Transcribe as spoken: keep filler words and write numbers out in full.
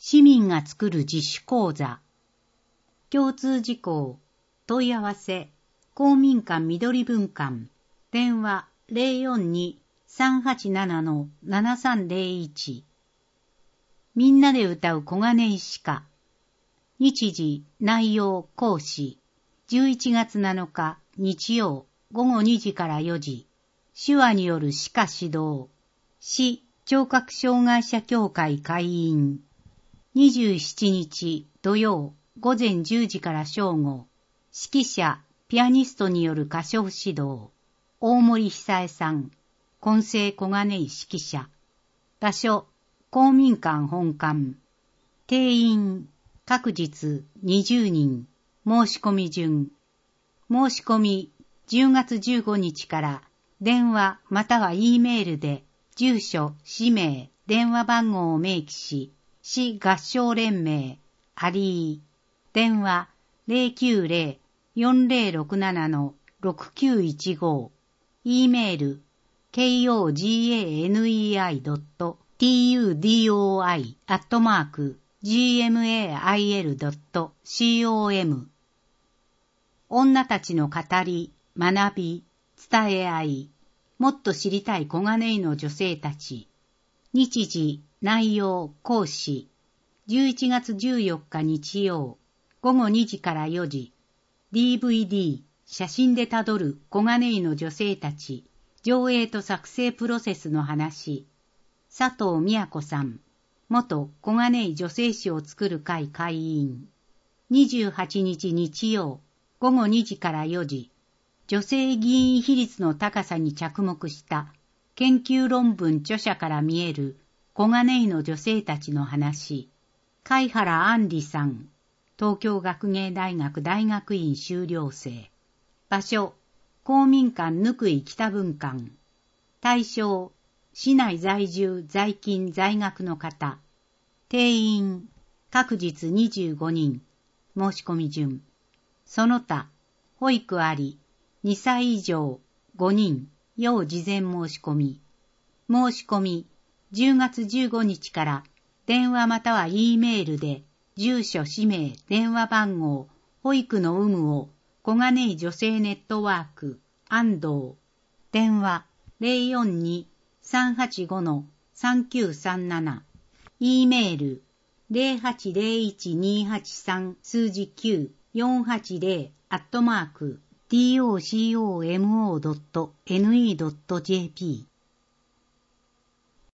市民が作る自主講座。共通事項。問い合わせ。公民館緑文館。電話 ゼロよんに さんはちなな ななさんゼロいち。みんなで歌う小金井詩歌。日時、内容、講師。じゅういちがつなのか日曜ごごにじからよじ。手話による詩歌指導。市聴覚障害者協会会員。にじゅうしちにち土曜午前じゅうじから正午。指揮者、ピアニストによる歌唱指導。大森久恵さん。混声小金井指揮者。場所、公民館本館。定員、各日にじゅうにん。申し込み順。申し込み、じゅうがつじゅうごにちから電話または E メールで住所、氏名、電話番号を明記し、市合唱連盟、アリー、電話 ゼロきゅうゼロ よんゼロろくなな ろくきゅういちご、E メール、ケーオージーエーエヌイーアイドットティーユーディーオーアイ アットマーク ジーエムエーアイエルドットコム。女たちの語り、学び、伝え合い、もっと知りたい小金井の女性たち。日時、内容、講師。じゅういちがつじゅうよっか日曜、ごごにじからよじ。ディーブイディー、写真でたどる小金井の女性たち。上映と作成プロセスの話。佐藤美也子さん。元小金井女性誌を作る会会員。にじゅうはちにち日曜、ごごにじからよじ。女性議員比率の高さに着目した研究論文著者から見える小金井の女性たちの話。貝原杏里さん。東京学芸大学大学院修了生。場所、公民館ぬくい北文館。対象、市内在住在勤在学の方。定員、各日にじゅうごにん。申し込み順。その他、保育あり、にさい以上ごにん、要事前申し込み。申し込み、じゅうがつじゅうごにちから電話または E メールで住所、氏名、電話番号、保育の有無を小金井女性ネットワーク、安藤。電話 ゼロよんに さんはちご さんきゅうさんなな。E メールゼロはちゼロいちにはちさん数字きゅうよんはちゼロアットマーク トコモドットネットドットジェーピー